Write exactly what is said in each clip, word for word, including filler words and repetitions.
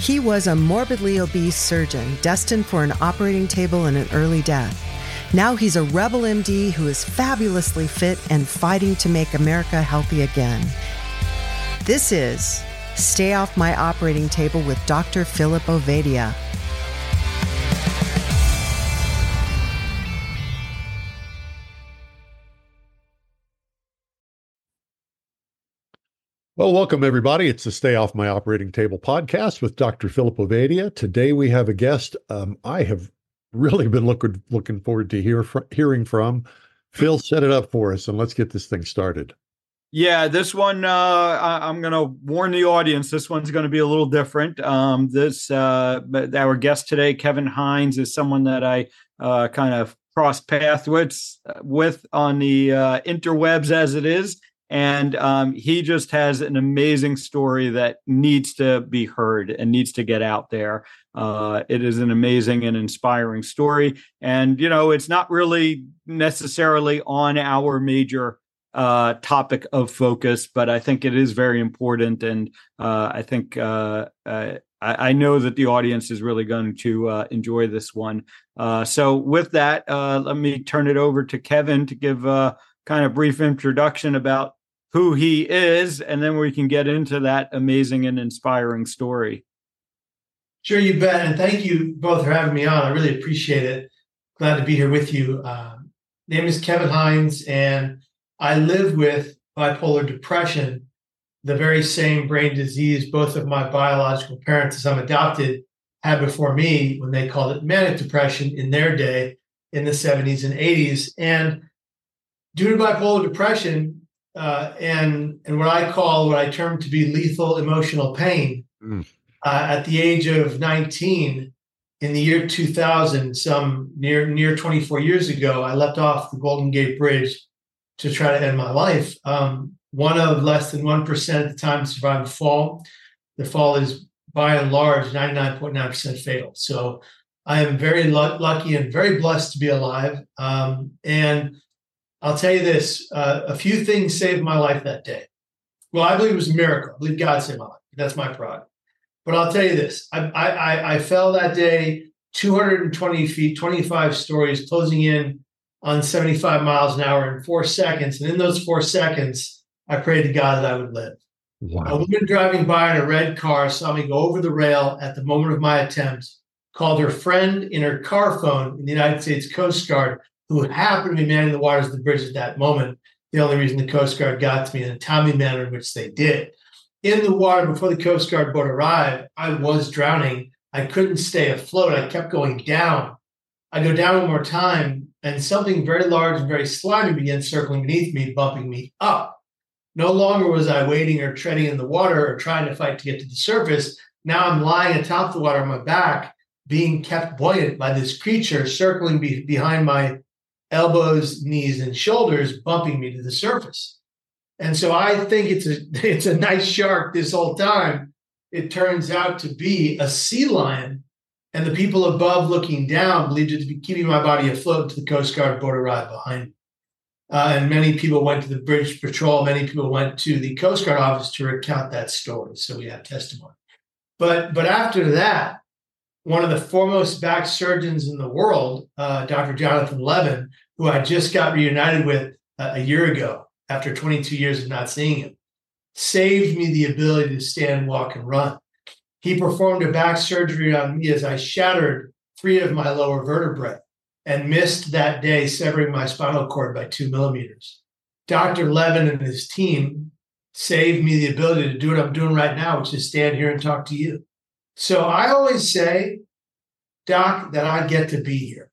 He was a morbidly obese surgeon destined for an operating table and an early death. Now he's a rebel M D who is fabulously fit and fighting to make America healthy again. This is Stay Off My Operating Table with Doctor Philip Ovadia. Well, welcome everybody. It's the Stay Off My Operating Table podcast with Doctor Philip Ovadia. Today we have a guest um, I have really been looking looking forward to hear fr- hearing from. Phil, set it up for us and let's get this thing started. Yeah, this one, uh, I, I'm going to warn the audience, this one's going to be a little different. Um, this, uh, but our guest today, Kevin Hines, is someone that I uh, kind of cross paths with, with on the uh, interwebs as it is. And um, he just has an amazing story that needs to be heard and needs to get out there. Uh, it is an amazing and inspiring story. And, you know, it's not really necessarily on our major uh, topic of focus, but I think it is very important. And uh, I think uh, uh, I, I know that the audience is really going to uh, enjoy this one. Uh, so with that, uh, let me turn it over to Kevin to give a kind of brief introduction about who he is, and then we can get into that amazing and inspiring story. Sure, you bet. And thank you both for having me on. I really appreciate it. Glad to be here with you. Um, name is Kevin Hines, and I live with bipolar depression, the very same brain disease both of my biological parents, as I'm adopted, had before me when they called it manic depression in their day in the seventies and eighties. And due to bipolar depression, Uh, and and what I call, what I term to be lethal emotional pain, mm. uh, at the age of nineteen, in the year two thousand, some near near twenty-four years ago, I leapt off the Golden Gate Bridge to try to end my life. Um, one of less than one percent at the time to survive the fall. The fall is, by and large, ninety-nine point nine percent fatal. So I am very l- lucky and very blessed to be alive. Um, and I'll tell you this, uh, a few things saved my life that day. Well, I believe it was a miracle. I believe God saved my life. That's my pride. But I'll tell you this, I, I, I fell that day two hundred twenty feet, twenty-five stories, closing in on seventy-five miles an hour in four seconds. And in those four seconds, I prayed to God that I would live. Wow. A woman driving by in a red car saw me go over the rail at the moment of my attempt, called her friend in her car phone in the United States Coast Guard, who happened to be manning the waters of the bridge at that moment. The only reason the Coast Guard got to me in a timely manner in which they did. In the water before the Coast Guard boat arrived, I was drowning. I couldn't stay afloat. I kept going down. I go down one more time, and something very large and very slimy began circling beneath me, bumping me up. No longer was I wading or treading in the water or trying to fight to get to the surface. Now I'm lying atop the water on my back, being kept buoyant by this creature circling be- behind my elbows, knees, and shoulders, bumping me to the surface. And so I think it's a it's a nice shark this whole time. It turns out to be a sea lion, and the people above looking down believed it to be keeping my body afloat until the Coast Guard boat arrived behind me. Uh, and many people went to the Bridge Patrol. Many people went to the Coast Guard office to recount that story. So we have testimony. But but after that, one of the foremost back surgeons in the world, uh, Doctor Jonathan Levin, who I just got reunited with uh, a year ago after twenty-two years of not seeing him, saved me the ability to stand, walk, and run. He performed a back surgery on me as I shattered three of my lower vertebrae and missed that day, severing my spinal cord by two millimeters. Doctor Levin and his team saved me the ability to do what I'm doing right now, which is stand here and talk to you. So I always say, Doc, that I get to be here.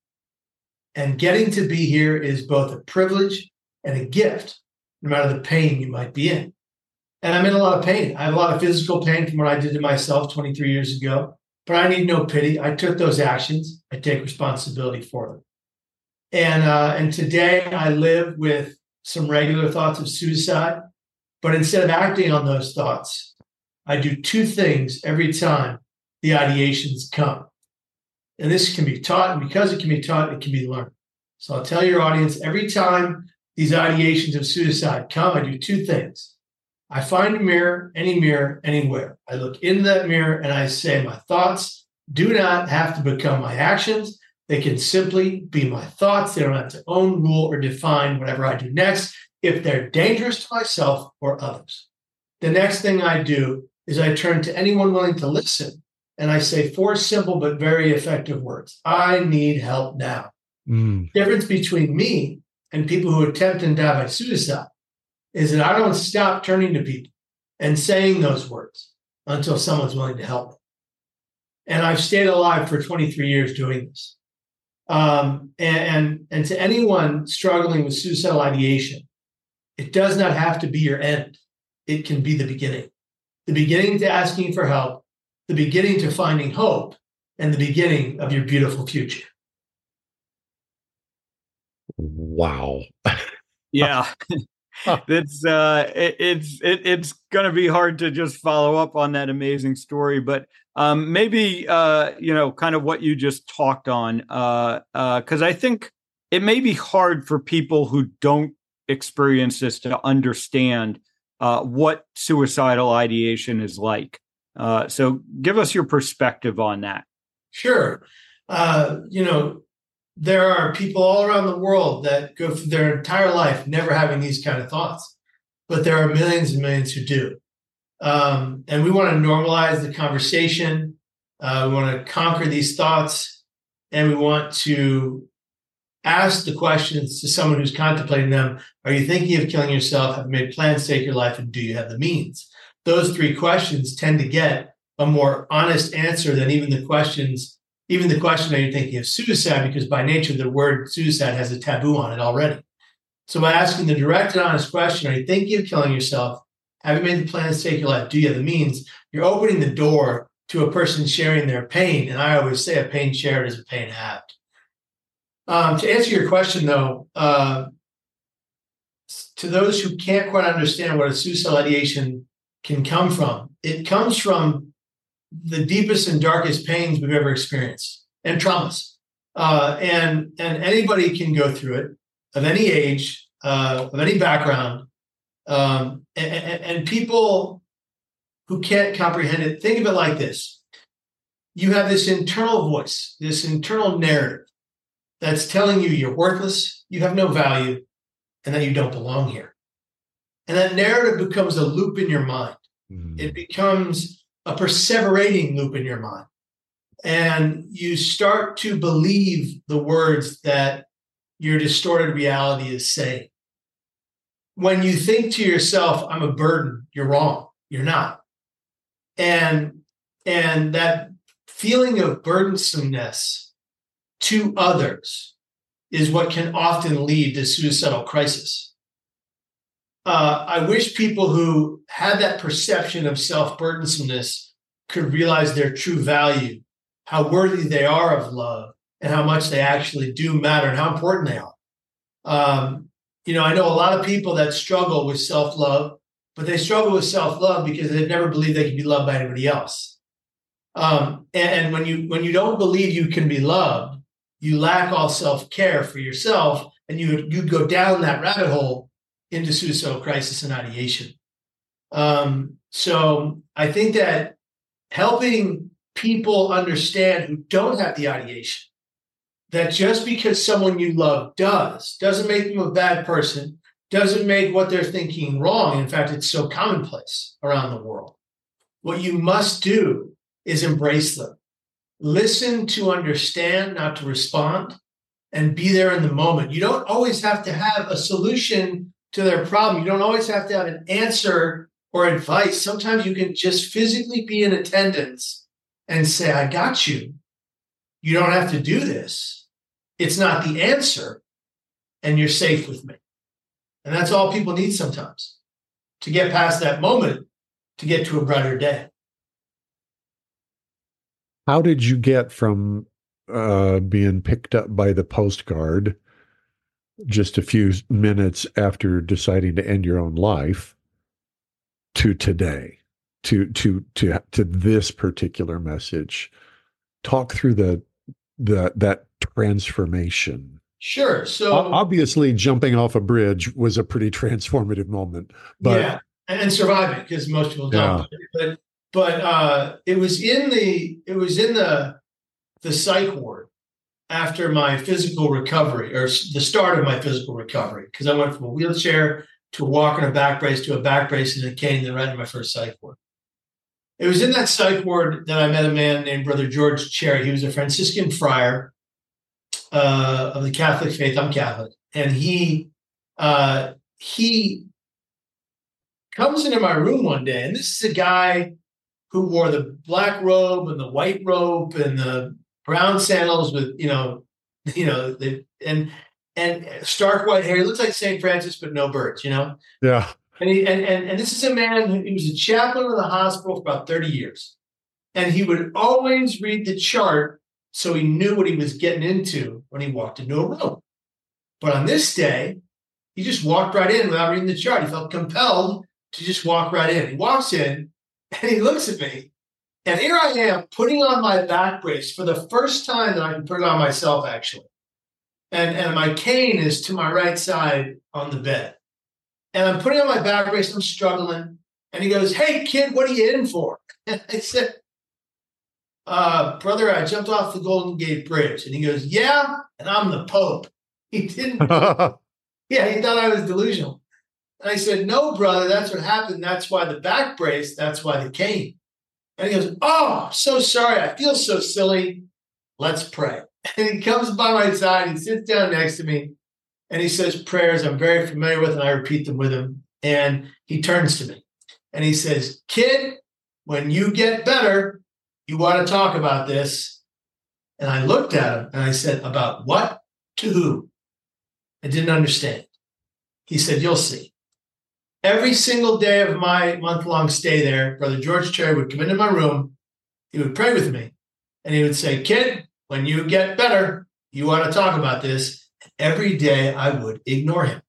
And getting to be here is both a privilege and a gift, no matter the pain you might be in. And I'm in a lot of pain. I have a lot of physical pain from what I did to myself twenty-three years ago, but I need no pity. I took those actions. I take responsibility for them. And, uh, and today I live with some regular thoughts of suicide, but instead of acting on those thoughts, I do two things every time the ideations come. And this can be taught, and because it can be taught, it can be learned. So I'll tell your audience, every time these ideations of suicide come, I do two things. I find a mirror, any mirror, anywhere. I look into that mirror and I say, my thoughts do not have to become my actions. They can simply be my thoughts. They don't have to own, rule, or define whatever I do next if they're dangerous to myself or others. The next thing I do is I turn to anyone willing to listen and I say four simple but very effective words. I need help now. Mm. The difference between me and people who attempt and die by suicide is that I don't stop turning to people and saying those words until someone's willing to help me. And I've stayed alive for twenty-three years doing this. Um, and, and, and to anyone struggling with suicidal ideation, it does not have to be your end. It can be the beginning. The beginning to asking for help, the beginning to finding hope, and the beginning of your beautiful future. Wow. Yeah. It's uh, it, it's it, it's going to be hard to just follow up on that amazing story, but um, maybe uh, you know, kind of what you just talked on, uh, uh, because I think it may be hard for people who don't experience this to understand uh, what suicidal ideation is like. Uh, so, give us your perspective on that. Sure, uh, you know. There are people all around the world that go through their entire life never having these kind of thoughts, but there are millions and millions who do. Um, and we want to normalize the conversation. Uh, we want to conquer these thoughts, and we want to ask the questions to someone who's contemplating them. Are you thinking of killing yourself? Have you made plans to take your life? And do you have the means? Those three questions tend to get a more honest answer than even the questions Even the question, are you thinking of suicide? Because by nature, the word suicide has a taboo on it already. So by asking the direct and honest question, are you thinking of killing yourself? Have you made the plans to take your life? Do you have the means? You're opening the door to a person sharing their pain. And I always say a pain shared is a pain halved. Um, to answer your question, though, uh, to those who can't quite understand what a suicidal ideation can come from, it comes from the deepest and darkest pains we've ever experienced and traumas. Uh, and, and anybody can go through it of any age, uh, of any background. Um, and, and, and people who can't comprehend it, think of it like this. You have this internal voice, this internal narrative that's telling you you're worthless, you have no value, and that you don't belong here. And that narrative becomes a loop in your mind. Mm. It becomes a perseverating loop in your mind. And you start to believe the words that your distorted reality is saying. When you think to yourself, I'm a burden, you're wrong. You're not. And, and that feeling of burdensomeness to others is what can often lead to suicidal crisis. Uh, I wish people who had that perception of self-burdensomeness could realize their true value, how worthy they are of love, and how much they actually do matter and how important they are. Um, you know, I know a lot of people that struggle with self-love, but they struggle with self-love because they've never believed they can be loved by anybody else. Um, and, and when you when you don't believe you can be loved, you lack all self-care for yourself, and you you go down that rabbit hole into suicidal crisis and ideation. Um, so I think that helping people understand who don't have the ideation, that just because someone you love does, doesn't make them a bad person, doesn't make what they're thinking wrong. In fact, it's so commonplace around the world. What you must do is embrace them. Listen to understand, not to respond, and be there in the moment. You don't always have to have a solution to their problem. You don't always have to have an answer or advice. Sometimes you can just physically be in attendance and say, I got you. You don't have to do this. It's not the answer, and you're safe with me. And that's all people need sometimes to get past that moment, to get to a brighter day. How did you get from uh, being picked up by the Coast Guard just a few minutes after deciding to end your own life to today, to to to to this particular message? Talk through the the that transformation. Sure. So obviously, jumping off a bridge was a pretty transformative moment. But yeah. and, and survive it, because most people don't. Yeah. But but uh, it was in the it was in the the psych ward after my physical recovery, or the start of my physical recovery, because I went from a wheelchair to a walker and a back brace to a back brace and a cane, then right in my first psych ward. It was in that psych ward that I met a man named Brother George Cherry. He was a Franciscan friar uh, of the Catholic faith. I'm Catholic. And he uh, he comes into my room one day, and this is a guy who wore the black robe and the white robe and the brown sandals with, you know, you know, the, and and stark white hair. He looks like Saint Francis, but no birds, you know? Yeah. And he and, and and this is a man who he was a chaplain of the hospital for about thirty years. And he would always read the chart so he knew what he was getting into when he walked into a room. But on this day, he just walked right in without reading the chart. He felt compelled to just walk right in. He walks in and he looks at me. And here I am putting on my back brace for the first time that I can put it on myself, actually. And, and my cane is to my right side on the bed. And I'm putting on my back brace, I'm struggling. And he goes, "Hey, kid, what are you in for?" And I said, uh, "Brother, I jumped off the Golden Gate Bridge." And he goes, "Yeah, and I'm the Pope." He didn't. Yeah, he thought I was delusional. And I said, "No, brother, that's what happened. That's why the back brace, that's why the cane." And he goes, "Oh, so sorry. I feel so silly. Let's pray." And he comes by my side, he sits down next to me, and he says prayers I'm very familiar with, and I repeat them with him. And he turns to me and he says, "Kid, when you get better, you want to talk about this." And I looked at him and I said, "About what? To who?" I didn't understand. He said, "You'll see." Every single day of my month-long stay there, Brother George Cherry would come into my room, he would pray with me, and he would say, "Kid, when you get better, you want to talk about this." Every day I would ignore him.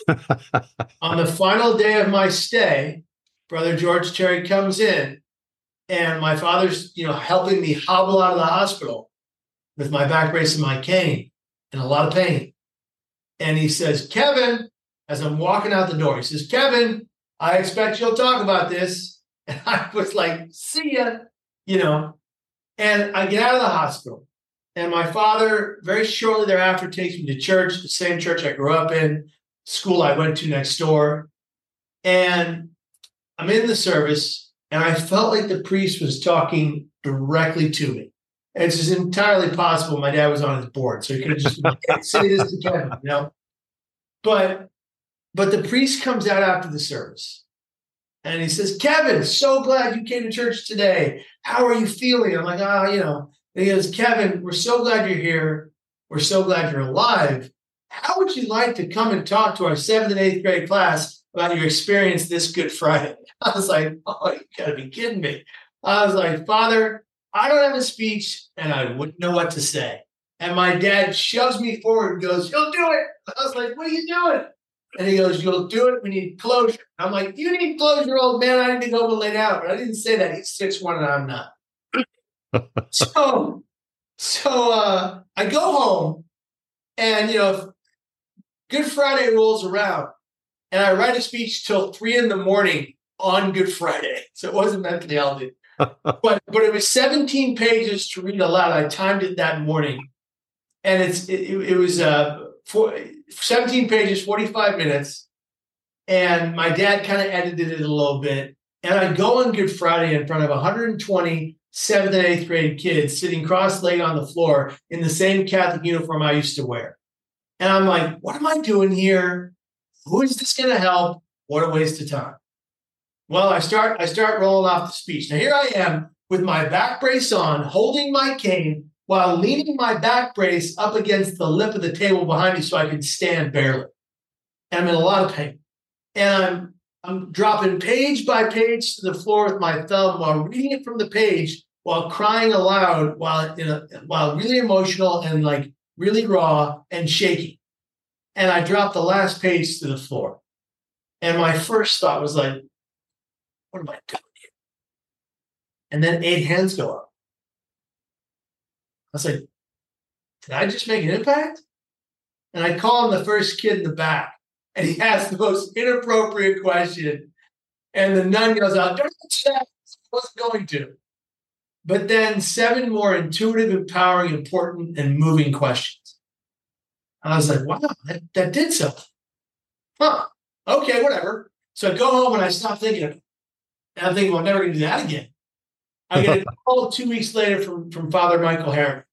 On the final day of my stay, Brother George Cherry comes in, and my father's, you know, helping me hobble out of the hospital with my back brace and my cane in a lot of pain. And he says, "Kevin," as I'm walking out the door, he says, "Kevin, I expect you'll talk about this." And I was like, "See ya," you know. And I get out of the hospital. And my father, very shortly thereafter, takes me to church, the same church I grew up in, school I went to next door. And I'm in the service, and I felt like the priest was talking directly to me. And it's just entirely possible my dad was on his board, so he could have just been like, "Say this to Kevin," you know. But But the priest comes out after the service and he says, "Kevin, so glad you came to church today. How are you feeling?" I'm like, "Ah, oh, you know." And he goes, "Kevin, we're so glad you're here. We're so glad you're alive. How would you like to come and talk to our seventh and eighth grade class about your experience this Good Friday?" I was like, "Oh, you gotta be kidding me." I was like, "Father, I don't have a speech and I wouldn't know what to say." And my dad shoves me forward and goes, "You'll do it." I was like, "What are you doing?" And he goes, "You'll do it. We need closure." I'm like, "You need closure, old man. I need to go home and lay down." But I didn't say that. He's six one and I'm not. so so uh, I go home, and, you know, Good Friday rolls around, and I write a speech till three in the morning on Good Friday. So it wasn't meant to be held in. but, but it was seventeen pages to read aloud. I timed it that morning. And it's it, it was uh, four, seventeen pages, forty-five minutes. And my dad kind of edited it a little bit. And I go on Good Friday in front of one hundred twenty seventh and eighth grade kids sitting cross-legged on the floor in the same Catholic uniform I used to wear. And I'm like, what am I doing here? Who is this going to help? What a waste of time. Well, I start, I start rolling off the speech. Now here I am with my back brace on, holding my cane while leaning my back brace up against the lip of the table behind me so I can stand barely. And I'm in a lot of pain. And I'm I'm dropping page by page to the floor with my thumb while reading it from the page, while crying aloud, while you know, while really emotional and like really raw and shaky. And I dropped the last page to the floor. And my first thought was like, what am I doing here? And then eight hands go up. I was like, did I just make an impact? And I call him the first kid in the back. And he asked the most inappropriate question And the nun goes out, don't touch that. I wasn't going to. But then seven more intuitive, empowering, important, and moving questions. I was like, wow, that, that did something. Huh. Okay, whatever. So I go home and I stop thinking of it. And I'm thinking, well, I'm never going to do that again. I get a call two weeks later from, from Father Michael Harriman.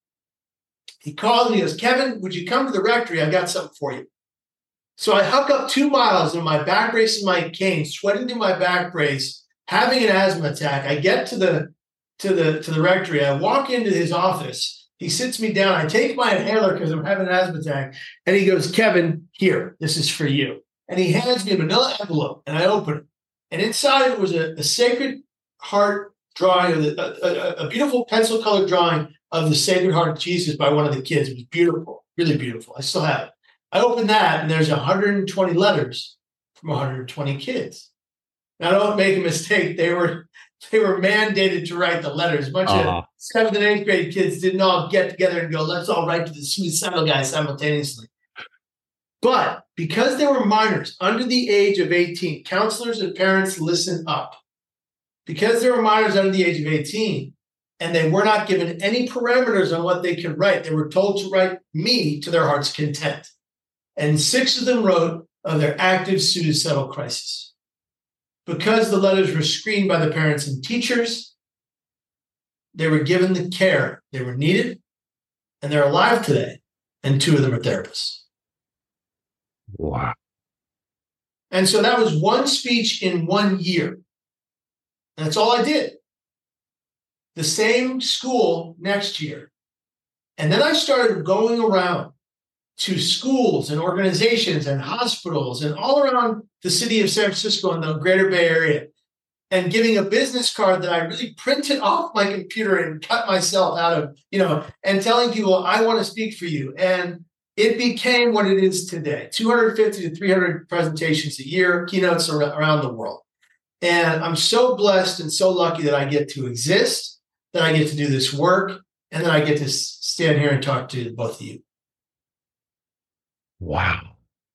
He calls me, he goes, Kevin, would you come to the rectory? I got something for you. So I huck up two miles in my back brace and my cane, sweating through my back brace, having an asthma attack. I get to the to the to the rectory. I walk into his office. He sits me down. I take my inhaler because I'm having an asthma attack. And he goes, Kevin, here, this is for you. And he hands me a manila envelope, and I open it. And inside of it was a, a Sacred Heart drawing, of the, a, a, a beautiful pencil-colored drawing of the Sacred Heart of Jesus by one of the kids. It was beautiful, really beautiful. I still have it. I opened that, and there's one hundred twenty letters from one hundred twenty kids. Now, don't make a mistake. They were they were mandated to write the letters. A bunch uh-huh. of seventh and eighth grade kids didn't all get together and go, let's all write to the suicidal guy simultaneously. But because they were minors under the age of eighteen, counselors and parents, listen up. Because they were minors under the age of eighteen, and they were not given any parameters on what they could write, they were told to write me to their heart's content. And six of them wrote of their active suicidal crisis. Because the letters were screened by the parents and teachers, they were given the care they were needed, and they're alive today, and two of them are therapists. Wow. And so that was one speech in one year. And that's all I did. The same school next year. And then I started going around to schools and organizations and hospitals and all around the city of San Francisco and the greater Bay Area, and giving a business card that I really printed off my computer and cut myself out of, you know, and telling people, I want to speak for you. And it became what it is today, two hundred fifty to three hundred presentations a year, keynotes around the world. And I'm so blessed and so lucky that I get to exist, that I get to do this work, and that I get to stand here and talk to both of you. Wow.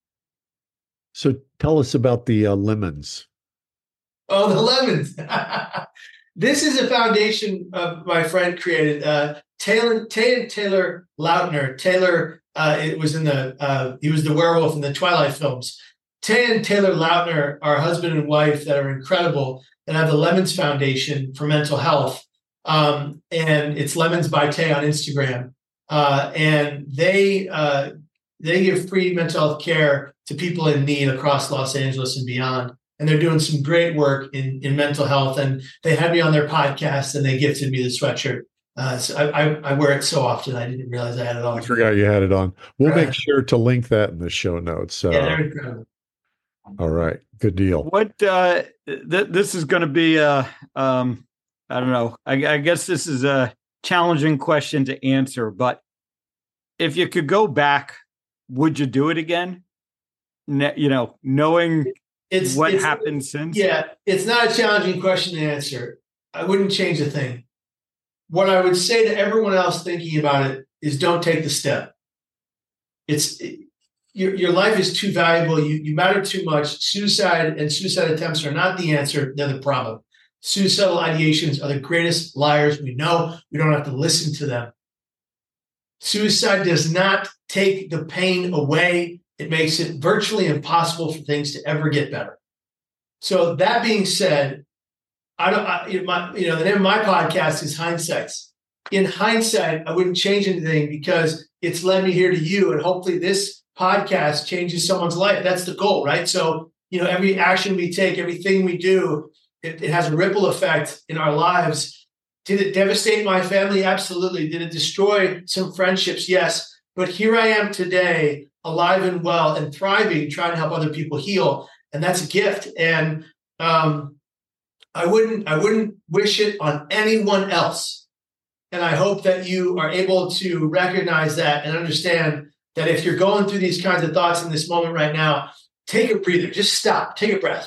So tell us about the uh, lemons. Oh, the lemons. This is a foundation uh, my friend created. Uh, Taylor, Taylor, Taylor Lautner. Taylor, uh, it was in the, uh, he was the werewolf in the Twilight films. Tay and Taylor Lautner are husband and wife that are incredible and have the Lemons Foundation for Mental Health. Um, and it's Lemons by Tay on Instagram. Uh, and they, uh, They give free mental health care to people in need across Los Angeles and beyond. And they're doing some great work in, in mental health. And they had me on their podcast and they gifted me the sweatshirt. Uh, so I, I, I wear it so often, I didn't realize I had it on. I forgot you had it on. We'll right. make sure to link that in the show notes. So. Yeah, they're incredible. All right. Good deal. What uh, th- this is going to be, uh, um, I don't know. I, I guess this is a challenging question to answer. But if you could go back, would you do it again? Ne- you know, knowing it's, what it's, happened since? Yeah, it's not a challenging question to answer. I wouldn't change a thing. What I would say to everyone else thinking about it is don't take the step. It's it, your, your life is too valuable. You, you matter too much. Suicide and suicide attempts are not the answer. They're the problem. Suicidal ideations are the greatest liars we know. We don't have to listen to them. Suicide does not take the pain away. It makes it virtually impossible for things to ever get better. So that being said, I don't. I, you know, my, you know, the name of my podcast is Hindsights. In hindsight, I wouldn't change anything because it's led me here to you, and hopefully, this podcast changes someone's life. That's the goal, right? So, you know, every action we take, everything we do, it, it has a ripple effect in our lives. Did it devastate my family? Absolutely. Did it destroy some friendships? Yes. But here I am today, alive and well and thriving, trying to help other people heal. And that's a gift. And um, I wouldn't, I wouldn't wish it on anyone else. And I hope that you are able to recognize that and understand that if you're going through these kinds of thoughts in this moment right now, take a breather, just stop, take a breath.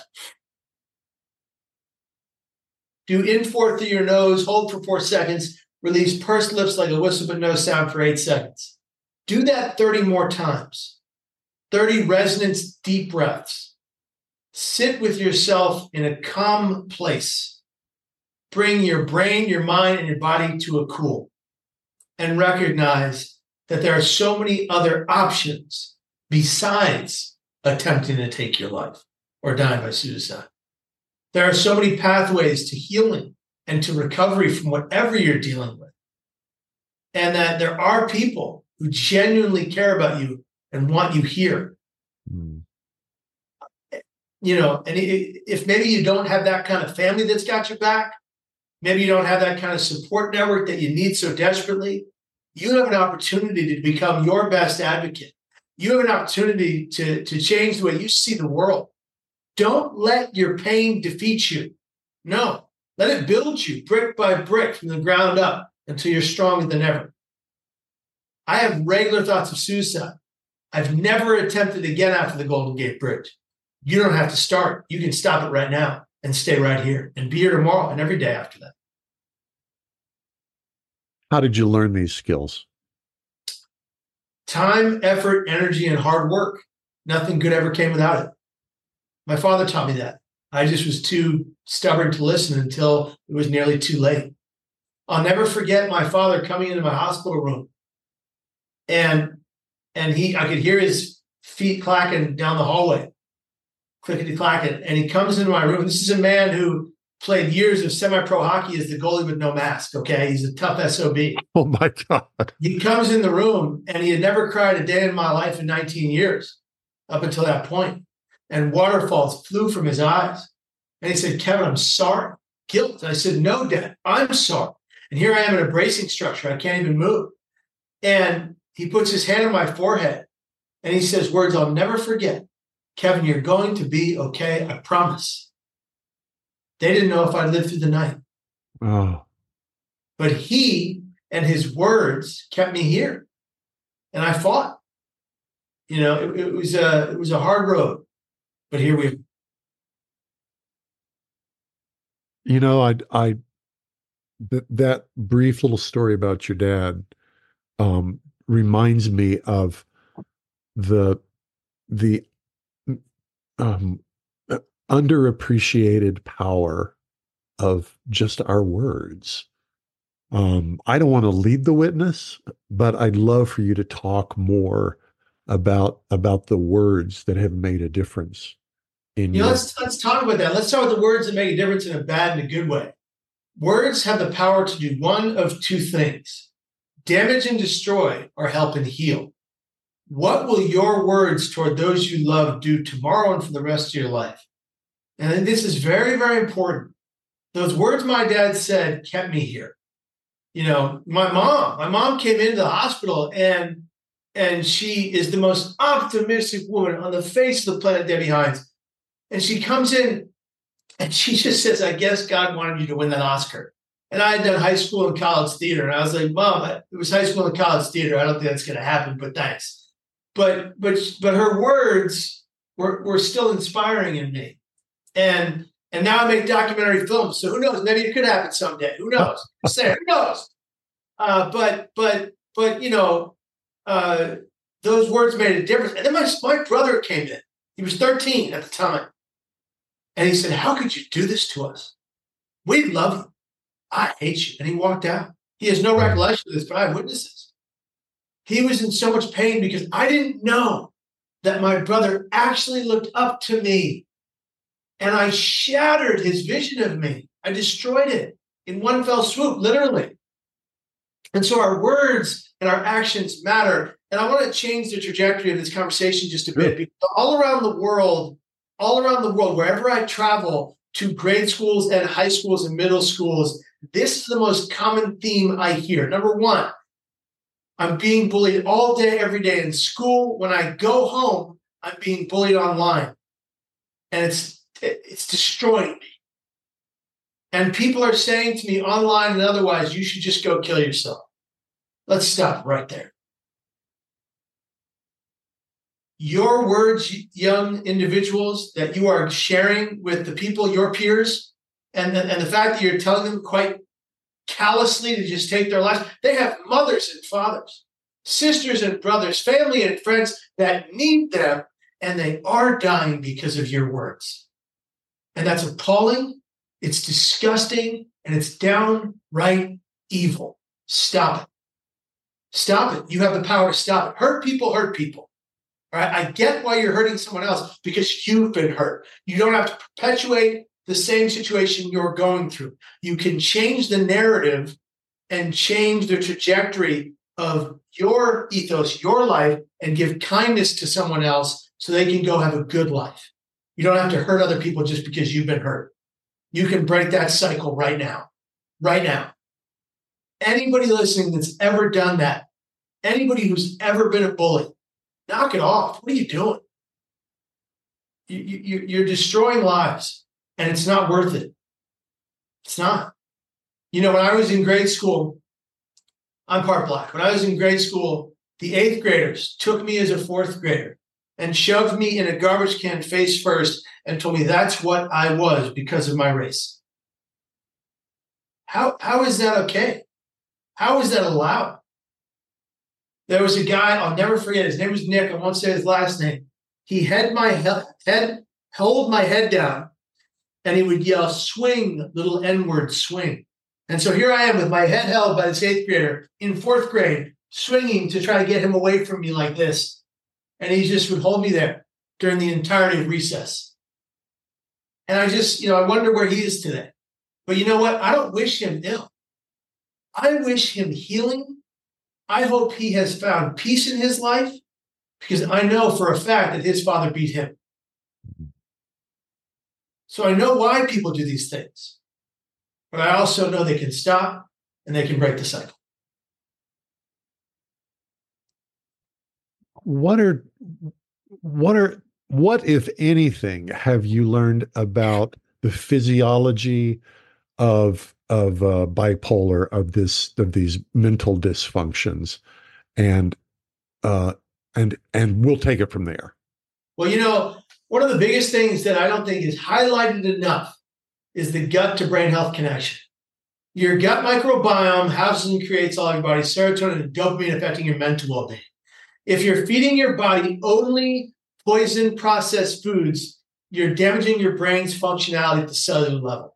Do in four through your nose, hold for four seconds, release pursed lips like a whistle but no sound for eight seconds. Do that thirty more times. thirty resonance deep breaths. Sit with yourself in a calm place. Bring your brain, your mind, and your body to a cool. And recognize that there are so many other options besides attempting to take your life or dying by suicide. There are so many pathways to healing and to recovery from whatever you're dealing with. And that there are people who genuinely care about you and want you here. Mm. You know, and if maybe you don't have that kind of family that's got your back, maybe you don't have that kind of support network that you need so desperately, you have an opportunity to become your best advocate. You have an opportunity to, to change the way you see the world. Don't let your pain defeat you. No, let it build you brick by brick from the ground up until you're stronger than ever. I have regular thoughts of suicide. I've never attempted again after the Golden Gate Bridge. You don't have to start. You can stop it right now and stay right here and be here tomorrow and every day after that. How did you learn these skills? Time, effort, energy, and hard work. Nothing good ever came without it. My father taught me that. I just was too stubborn to listen until it was nearly too late. I'll never forget my father coming into my hospital room. And, and he, I could hear his feet clacking down the hallway. Clickety-clacking, and he comes into my room. This is a man who played years of semi-pro hockey as the goalie with no mask, okay? He's a tough S O B. Oh, my God. He comes in the room, and he had never cried a day in my life in nineteen years up until that point. And waterfalls flew from his eyes. And he said, Kevin, I'm sorry. Guilt. I said, no, Dad, I'm sorry. And here I am in a bracing structure. I can't even move. And he puts his hand on my forehead, and he says words I'll never forget. Kevin, you're going to be okay. I promise. They didn't know if I'd live through the night. Oh. But he and his words kept me here. And I fought. You know, it, it was a it was a hard road. But here we are. You know, I I th- that brief little story about your dad um, reminds me of the the Um, underappreciated power of just our words. Um, I don't want to lead the witness, but I'd love for you to talk more about about the words that have made a difference in you. Know, let's let's talk about that. Let's start with the words that make a difference in a bad and a good way. Words have the power to do one of two things: damage and destroy, or help and heal. What will your words toward those you love do tomorrow and for the rest of your life? And this is very, very important. Those words my dad said kept me here. You know, my mom, my mom came into the hospital and, and she is the most optimistic woman on the face of the planet, Debbie Hines. And she comes in and she just says, I guess God wanted you to win that Oscar. And I had done high school and college theater. And I was like, Mom, it was high school and college theater. I don't think that's going to happen, but thanks. But but but her words were, were still inspiring in me. And and now I make documentary films. So who knows? Maybe it could happen someday. Who knows? Say, who knows? Uh, but but but you know, uh, those words made a difference. And then my, my brother came in. He was thirteen at the time. And he said, how could you do this to us? We love you. I hate you. And he walked out. He has no recollection of this, but I have witnesses. He was in so much pain because I didn't know that my brother actually looked up to me. And I shattered his vision of me. I destroyed it in one fell swoop, literally. And so our words and our actions matter. And I want to change the trajectory of this conversation just a bit. Because all around the world, all around the world, wherever I travel to grade schools and high schools and middle schools, this is the most common theme I hear. Number one, I'm being bullied all day, every day in school. When I go home, I'm being bullied online. And it's it's destroying me. And people are saying to me online and otherwise, you should just go kill yourself. Let's stop right there. Your words, young individuals, that you are sharing with the people, your peers, and the, and the fact that you're telling them quite callously to just take their lives. They have mothers and fathers, sisters and brothers, family and friends that need them, and they are dying because of your words. And that's appalling. It's disgusting. And it's downright evil. Stop it. Stop it. You have the power to stop it. Hurt people hurt people. All right. I get why you're hurting someone else, because you've been hurt. You don't have to perpetuate the same situation you're going through. You can change the narrative and change the trajectory of your ethos, your life, and give kindness to someone else so they can go have a good life. You don't have to hurt other people just because you've been hurt. You can break that cycle right now. Right now. Anybody listening that's ever done that, anybody who's ever been a bully, knock it off. What are you doing? You, you, you're destroying lives, and it's not worth it. It's not. You know, when I was in grade school, I'm part black. When I was in grade school, the eighth graders took me as a fourth grader and shoved me in a garbage can face first and told me that's what I was because of my race. How, how is that okay? How is that allowed? There was a guy, I'll never forget, his name was Nick, I won't say his last name. He had my he- head, held my head down, and he would yell, swing, little N-word, swing. And so here I am with my head held by this eighth grader in fourth grade, swinging to try to get him away from me like this. And he just would hold me there during the entirety of recess. And I just, you know, I wonder where he is today. But you know what? I don't wish him ill. I wish him healing. I hope he has found peace in his life, because I know for a fact that his father beat him. So I know why people do these things. But I also know they can stop and they can break the cycle. What are, what are, what, if anything, have you learned about the physiology of of uh, bipolar, of this, of these mental dysfunctions, and uh, and and we'll take it from there. Well, you know, one of the biggest things that I don't think is highlighted enough is the gut to brain health connection. Your gut microbiome houses and creates all your body's serotonin and dopamine, affecting your mental well-being. If you're feeding your body only poison processed foods, you're damaging your brain's functionality at the cellular level.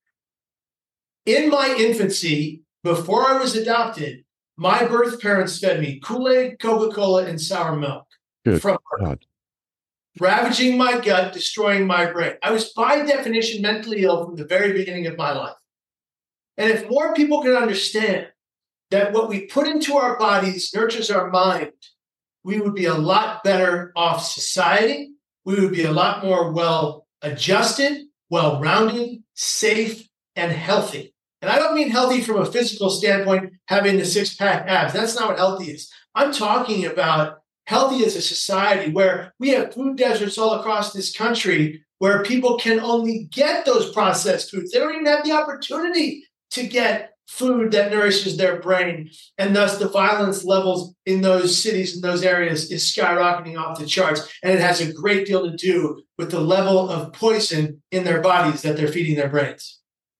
In my infancy, before I was adopted, my birth parents fed me Kool-Aid, Coca-Cola, and sour milk. Good from God. Ravaging my gut, destroying my brain. I was by definition mentally ill from the very beginning of my life. And if more people could understand that what we put into our bodies nurtures our mind, we would be a lot better off society. We would be a lot more well-adjusted, well-rounded, safe, and healthy. And I don't mean healthy from a physical standpoint, having the six-pack abs. That's not what healthy is. I'm talking about healthy as a society where we have food deserts all across this country where people can only get those processed foods. They don't even have the opportunity to get food that nourishes their brain. And thus the violence levels in those cities and those areas is skyrocketing off the charts. And it has a great deal to do with the level of poison in their bodies that they're feeding their brains.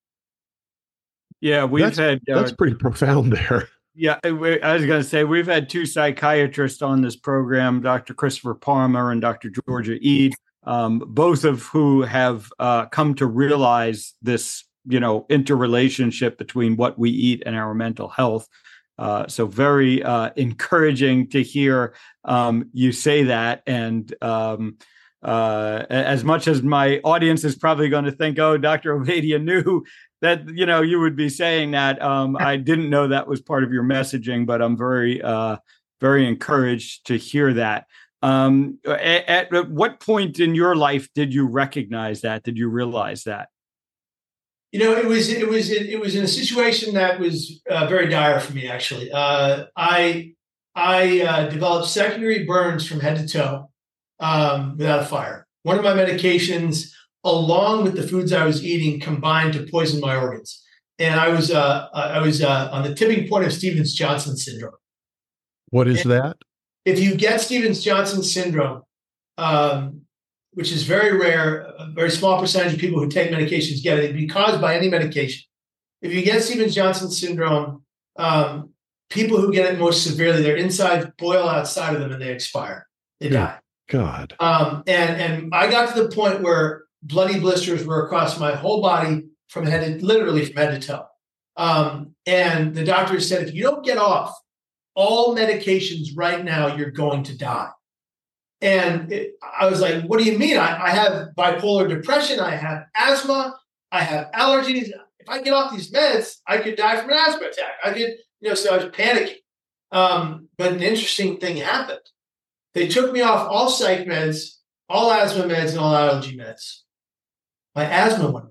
Yeah, we've that's, had... Uh, that's pretty profound there. Yeah, I was going to say, we've had two psychiatrists on this program, Doctor Christopher Palmer and Doctor Georgia Ede, um, both of who have uh, come to realize this, you know, interrelationship between what we eat and our mental health. Uh, so very uh, encouraging to hear um, you say that. And um, uh, as much as my audience is probably going to think, oh, Doctor Ovadia knew that, you know, you would be saying that. Um, I didn't know that was part of your messaging, but I'm very, uh, very encouraged to hear that. Um, at, at what point in your life did you recognize that? Did you realize that? You know, it was it was it was in a situation that was uh, very dire for me. Actually, uh, I I uh, developed secondary burns from head to toe um, without a fire. One of my medications, along with the foods I was eating, combined to poison my organs. And I was uh, I was uh, on the tipping point of Stevens-Johnson syndrome. What is and that? If you get Stevens-Johnson syndrome, um, which is very rare, a very small percentage of people who take medications get it. It can be caused by any medication. If you get Stevens-Johnson syndrome, um, people who get it most severely, their insides boil outside of them and they expire. They die. God. Um, and, and I got to the point where bloody blisters were across my whole body from head to, literally from head to toe. Um, and the doctor said, if you don't get off all medications right now, you're going to die. And it, I was like, what do you mean? I, I have bipolar depression. I have asthma. I have allergies. If I get off these meds, I could die from an asthma attack. I could, you know, so I was panicking. Um, but an interesting thing happened. They took me off all psych meds, all asthma meds, and all allergy meds. My asthma went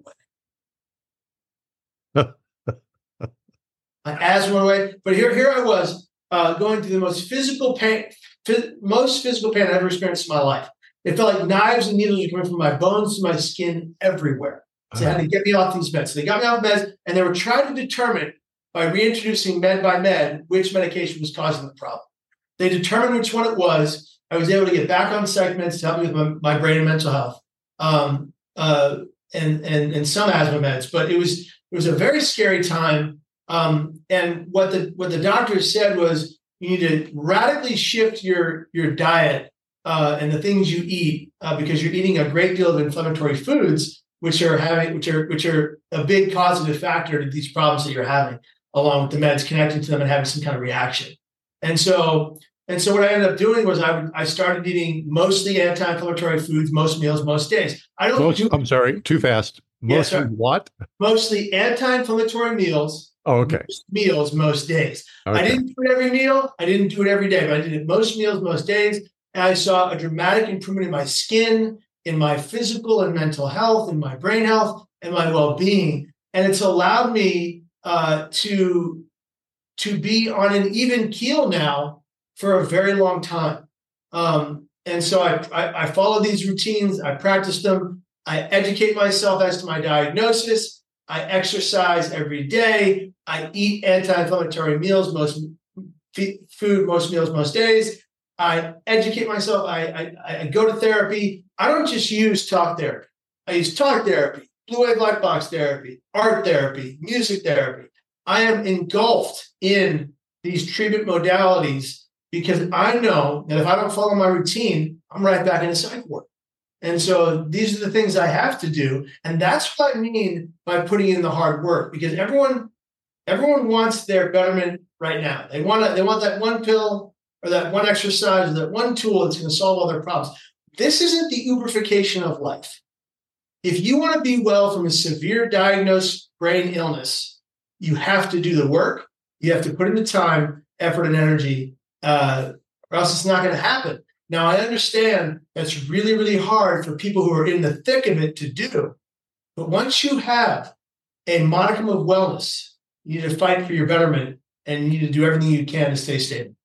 away. My asthma went away. But here, here I was uh, going through the most physical pain, phys- most physical pain I've ever experienced in my life. It felt like knives and needles were coming from my bones to my skin everywhere. So they had to get me off these meds. So they got me off meds, and they were trying to determine by reintroducing med by med which medication was causing the problem. They determined which one it was. I was able to get back on psych meds to help me with my, my brain and mental health, um, uh, and, and and some asthma meds. But it was it was a very scary time. Um, and what the what the doctors said was you need to radically shift your your diet uh, and the things you eat uh, because you're eating a great deal of inflammatory foods, which are having which are which are a big causative factor to these problems that you're having, along with the meds connected to them and having some kind of reaction. And so and so what I ended up doing was I I started eating mostly anti-inflammatory foods, most meals, most days. I don't. Most, do, I'm sorry, too fast. Mostly yeah, what? Mostly anti-inflammatory meals. Oh, okay. Most meals, most days. Okay. I didn't do it every meal. I didn't do it every day, but I did it most meals, most days. And I saw a dramatic improvement in my skin, in my physical and mental health, in my brain health, and my well-being. And it's allowed me uh, to, to be on an even keel now for a very long time. Um, and so I, I, I follow these routines. I practice them. I educate myself as to my diagnosis. I exercise every day. I eat anti-inflammatory meals, most food, most meals, most days. I educate myself. I, I, I go to therapy. I don't just use talk therapy. I use talk therapy, blue wave light box therapy, art therapy, music therapy. I am engulfed in these treatment modalities because I know that if I don't follow my routine, I'm right back into psych ward. And so these are the things I have to do. And that's what I mean by putting in the hard work, because everyone, everyone wants their betterment right now. They want to, they want that one pill or that one exercise or that one tool that's going to solve all their problems. This isn't the Uberification of life. If you want to be well from a severe diagnosed brain illness, you have to do the work. You have to put in the time, effort, and energy, uh, or else it's not going to happen. Now, I understand that's really, really hard for people who are in the thick of it to do. But once you have a modicum of wellness, you need to fight for your betterment and you need to do everything you can to stay stable.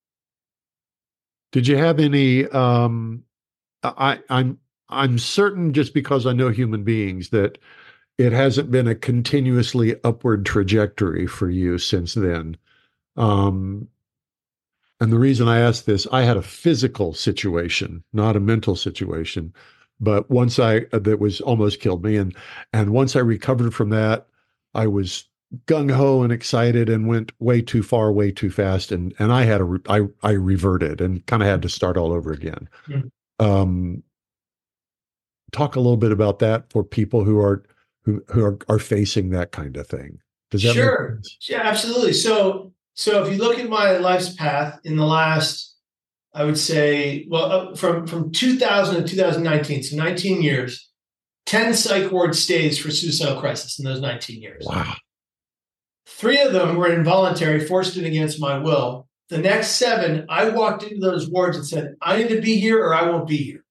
Did you have any, um, I, I'm, I'm certain just because I know human beings that it hasn't been a continuously upward trajectory for you since then. Um, And the reason I asked this, I had a physical situation, not a mental situation, but once I, that was almost killed me. And, and once I recovered from that, I was gung ho and excited and went way too far, way too fast. And, and I had a, I, I reverted and kind of had to start all over again. Mm-hmm. Um, talk a little bit about that for people who are, who, who are, are facing that kind of thing. Does that Sure. make sense? Yeah, absolutely. So, So if you look at my life's path in the last, I would say, well, uh, from, from two thousand to two thousand nineteen, so nineteen years, ten psych ward stays for suicidal crisis in those nineteen years. Wow. Three of them were involuntary, forced in against my will. The next seven, I walked into those wards and said, I need to be here or I won't be here.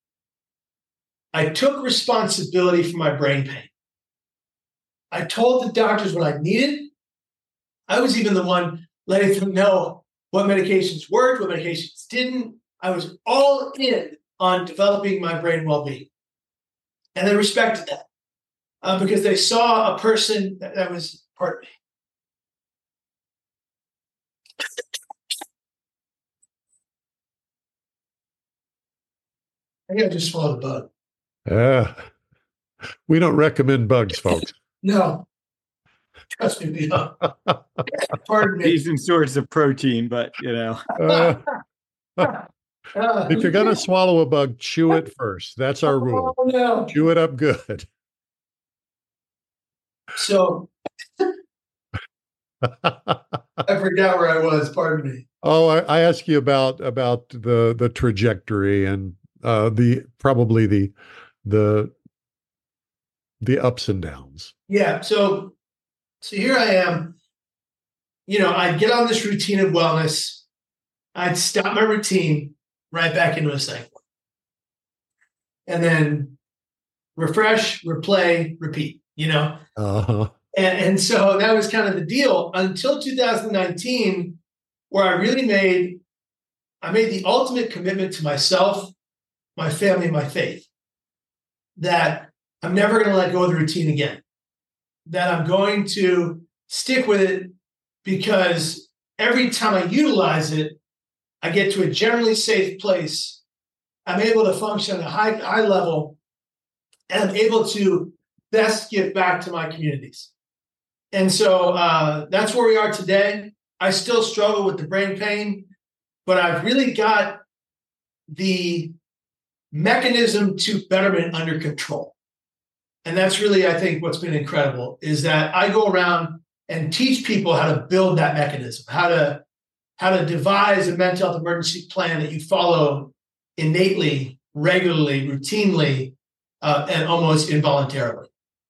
I took responsibility for my brain pain. I told the doctors what I needed. I was even the one letting them know what medications worked, what medications didn't. I was all in on developing my brain well-being. And they respected that uh, because they saw a person that, that was part of me. I think I just swallowed a bug. Yeah. We don't recommend bugs, folks. No. Trust me, we don't. Pardon me. Decent source of protein, but you know. Uh, Uh, If you're going to swallow a bug, chew it first. That's our rule. Oh, no. Chew it up good. So I forgot where I was. Pardon me. Oh, I, I asked you about about the the trajectory and uh, the probably the the the ups and downs. Yeah. So so here I am. You know, I'd get on this routine of wellness. I'd stop my routine, right back into a cycle, and then refresh, replay, repeat. You know, Uh-huh. and and so that was kind of the deal until two thousand nineteen, where I really made I made the ultimate commitment to myself, my family, my faith, that I'm never going to let go of the routine again, that I'm going to stick with it because every time I utilize it, I get to a generally safe place. I'm able to function at a high, high level, and I'm able to best give back to my communities. And so uh, that's where we are today. I still struggle with the brain pain, but I've really got the mechanism to betterment under control. And that's really, I think, what's been incredible is that I go around and teach people how to build that mechanism, how to how to devise a mental health emergency plan that you follow innately, regularly, routinely, uh, and almost involuntarily.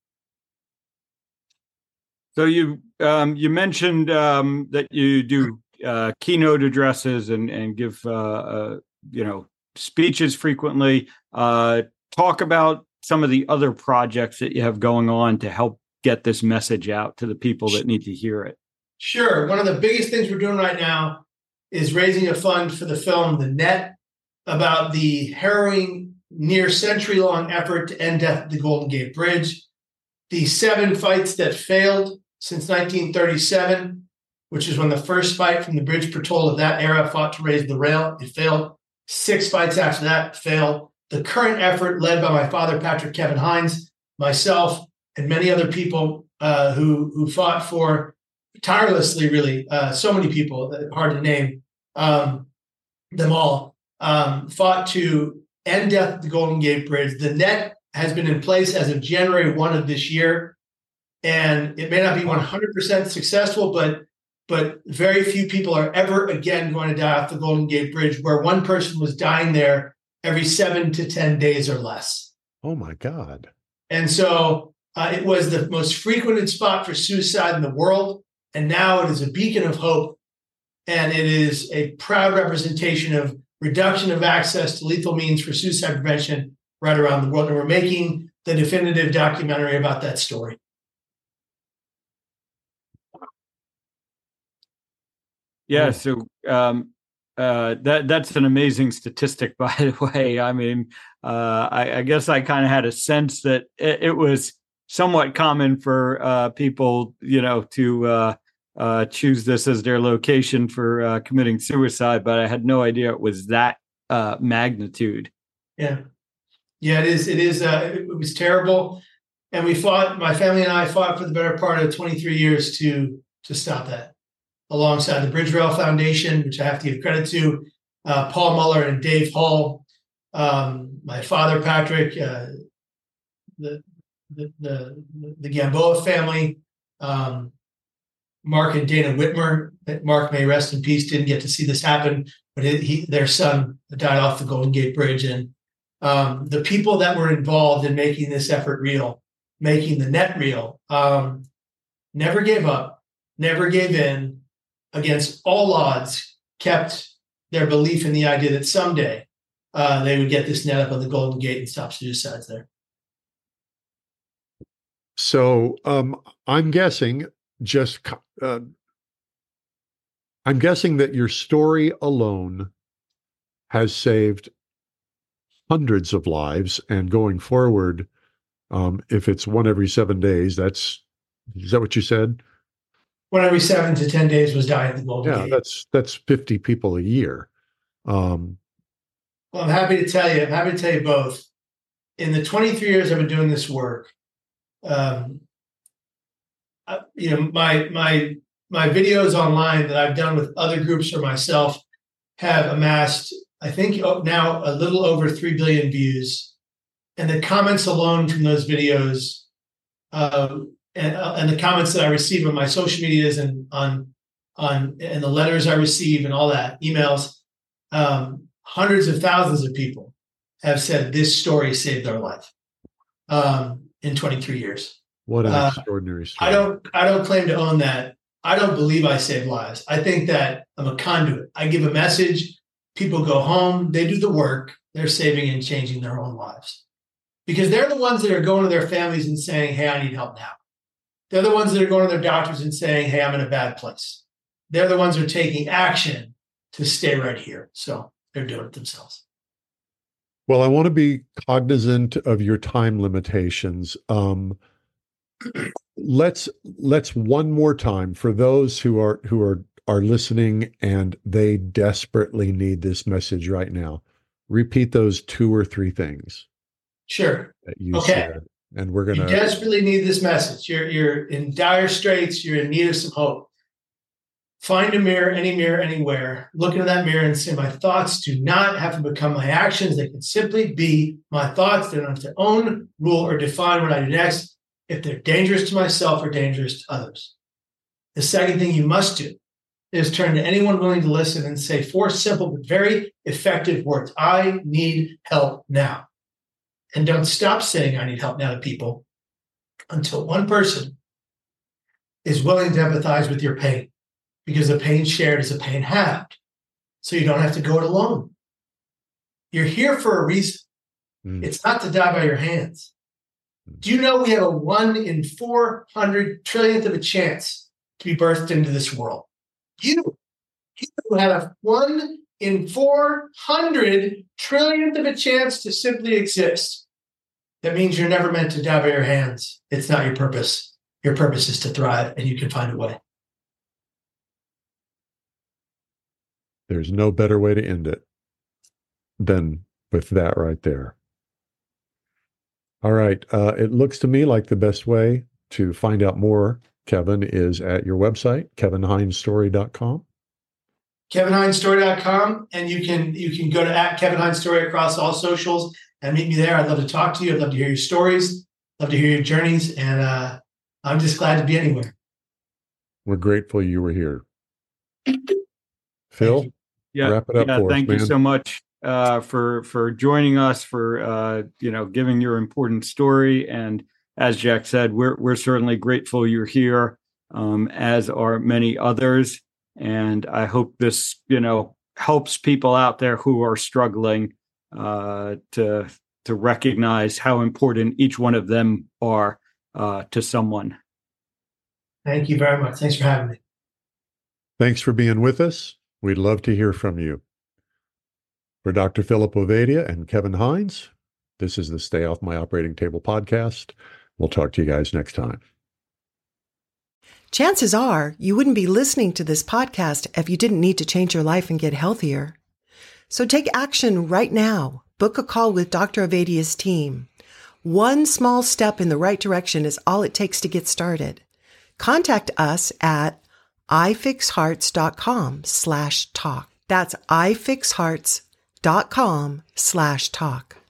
So you um, you mentioned um, that you do uh, keynote addresses and and give uh, uh, you know speeches frequently. Uh, talk about some of the other projects that you have going on to help get this message out to the people that need to hear it. Sure. One of the biggest things we're doing right now is raising a fund for the film The Net, about the harrowing, near century-long effort to end death at the Golden Gate Bridge, the seven fights that failed since nineteen thirty-seven, which is when the first fight from the bridge patrol of that era fought to raise the rail. It failed. Six fights after that failed. The current effort, led by my father, Patrick Kevin Hines, myself, and many other people uh, who who fought for tirelessly, really, uh, so many people, hard to name um, them all, um, fought to end death at the Golden Gate Bridge. The net has been in place as of January first of this year, and it may not be one hundred percent successful, but but very few people are ever again going to die off the Golden Gate Bridge, where one person was dying there every seven to ten days or less. Oh my God. And so uh, it was the most frequented spot for suicide in the world. And now it is a beacon of hope. And it is a proud representation of reduction of access to lethal means for suicide prevention right around the world. And we're making the definitive documentary about that story. Yeah, so um, uh, that that's an amazing statistic, by the way. I mean, uh, I, I guess I kind of had a sense that it, it was somewhat common for uh, people, you know, to uh, uh, choose this as their location for uh, committing suicide, but I had no idea it was that uh, magnitude. Yeah, yeah, it is. It is. Uh, it was terrible, and we fought. My family and I fought for the better part of twenty-three years to to stop that. Alongside the Bridge Rail Foundation, which I have to give credit to, uh, Paul Muller and Dave Hall, um, my father, Patrick, uh, the, the, the, the Gamboa family, um, Mark and Dana Whitmer. Mark, may rest in peace, didn't get to see this happen, but it, he, their son died off the Golden Gate Bridge. And um, the people that were involved in making this effort real, making the net real, um, never gave up, never gave in, against all odds, kept their belief in the idea that someday uh, they would get this net up on the Golden Gate and stop suicides there. So um, I'm guessing just uh, I'm guessing that your story alone has saved hundreds of lives, and going forward, um, if it's one every seven days, that's is that what you said? One every seven to ten days was dying at the Golden Yeah, Gate. that's that's fifty people a year. Um, well, I'm happy to tell you. I'm happy to tell you both. In the twenty-three years I've been doing this work, um, I, you know, my my my videos online that I've done with other groups or myself have amassed I think now a little over three billion views. And the comments alone from those videos, uh, and, uh, and the comments that I receive on my social medias and on, on and the letters I receive and all that, emails, um, hundreds of thousands of people have said this story saved their life um, in twenty-three years. What an uh, extraordinary story. I don't, I don't claim to own that. I don't believe I save lives. I think that I'm a conduit. I give a message. People go home. They do the work. They're saving and changing their own lives because they're the ones that are going to their families and saying, hey, I need help now. They're the ones that are going to their doctors and saying, hey, I'm in a bad place. They're the ones that are taking action to stay right here. So they're doing it themselves. Well, I want to be cognizant of your time limitations. Um, let's let's one more time for those who are who are are listening and they desperately need this message right now. Repeat those two or three things. Sure. That you okay. said, and we're gonna. You desperately need this message. You're you're in dire straits. You're in need of some hope. Find a mirror, any mirror, anywhere. Look into that mirror and say, my thoughts do not have to become my actions. They can simply be my thoughts. They don't have to own, rule, or define what I do next if they're dangerous to myself or dangerous to others. The second thing you must do is turn to anyone willing to listen and say four simple but very effective words. I need help now. And don't stop saying I need help now to people until one person is willing to empathize with your pain. Because the pain shared is a pain halved. So you don't have to go it alone. You're here for a reason. Mm. It's not to die by your hands. Do you know we have a one in four hundred trillionth of a chance to be birthed into this world? You, you had a one in four hundred trillionth of a chance to simply exist. That means you're never meant to die by your hands. It's not your purpose. Your purpose is to thrive, and you can find a way. There's no better way to end it than with that right there. All right. Uh, it looks to me like the best way to find out more, Kevin, is at your website, kevin hines story dot com. kevin hines story dot com. And you can you can go to at Kevin Hines Story across all socials and meet me there. I'd love to talk to you. I'd love to hear your stories. Love to hear your journeys. And uh, I'm just glad to be anywhere. We're grateful you were here. Phil? Yeah, wrap it up yeah. for Thank us, you man. so much uh, for for joining us, for uh, you know giving your important story. And as Jack said, we're we're certainly grateful you're here, um, as are many others. And I hope this you know helps people out there who are struggling uh, to to recognize how important each one of them are uh, to someone. Thank you very much. Thanks for having me. Thanks for being with us. We'd love to hear from you. For Doctor Philip Ovadia and Kevin Hines, this is the Stay Off My Operating Table podcast. We'll talk to you guys next time. Chances are you wouldn't be listening to this podcast if you didn't need to change your life and get healthier. So take action right now. Book a call with Doctor Ovadia's team. One small step in the right direction is all it takes to get started. Contact us at ifixhearts.com slash talk. That's ifixhearts.com slash talk.